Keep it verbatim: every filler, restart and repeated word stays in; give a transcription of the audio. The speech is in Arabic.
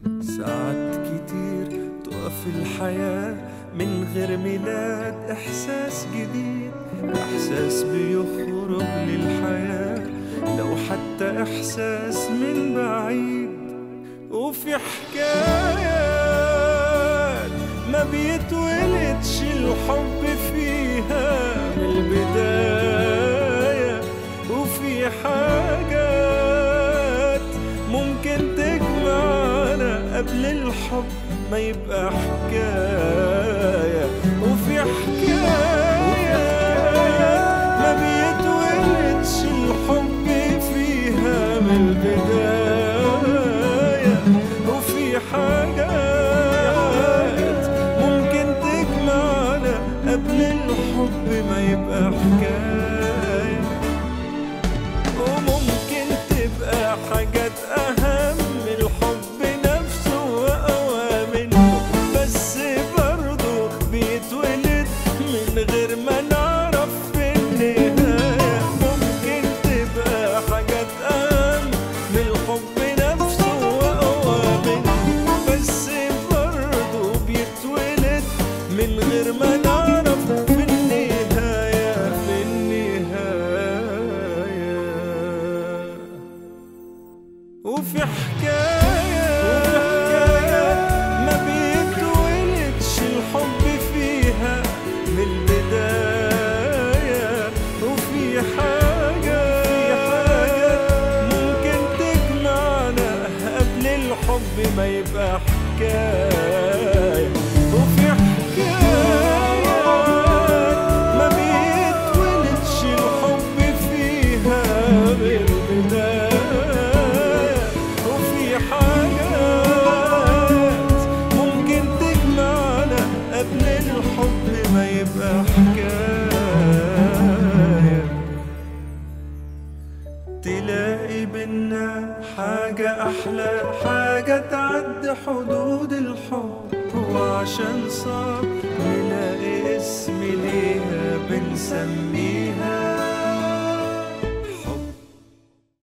ساعات كتير تقف الحياة من غير ميلاد إحساس جديد، إحساس بيخرج للحياة لو حتى إحساس من بعيد. وفي حكايات ما بيتولدش الحب فيها من البداية، وفي حاجات ممكن تجمعنا قبل الحب ما يبقى حكاية. وفي حكايات ما بيتولدش الحب فيها من البداية، وفي حاجات ممكن تجمعنا قبل الحب ما يبقى حكاية. وممكن تبقى حاجات أهم من الحب نفسه وأقوى منه، بس برضه بيتولد من غير ما نعرف في النهاية. ممكن تبقى حاجات أهم من الحب نفسه وأقوى منه، بس برضه بيتولد من غير ما نعرف في النهاية. في النهاية وفي حكايات ما بيتولدش الحب فيها من البداية، وفي حاجات ممكن تجمعنا قبل الحب ما يبقى حكاية. وفي حكايات ما بيتولدش الحب فيها من البداية، وفي حاجات ممكن تجمعنا قبل الحب ما يبقى حكاية. تلاقي بينا حاجة أحلى، حاجة تعدي حدود الحب، وعشان صعب نلاقي اسم ليها بنسميها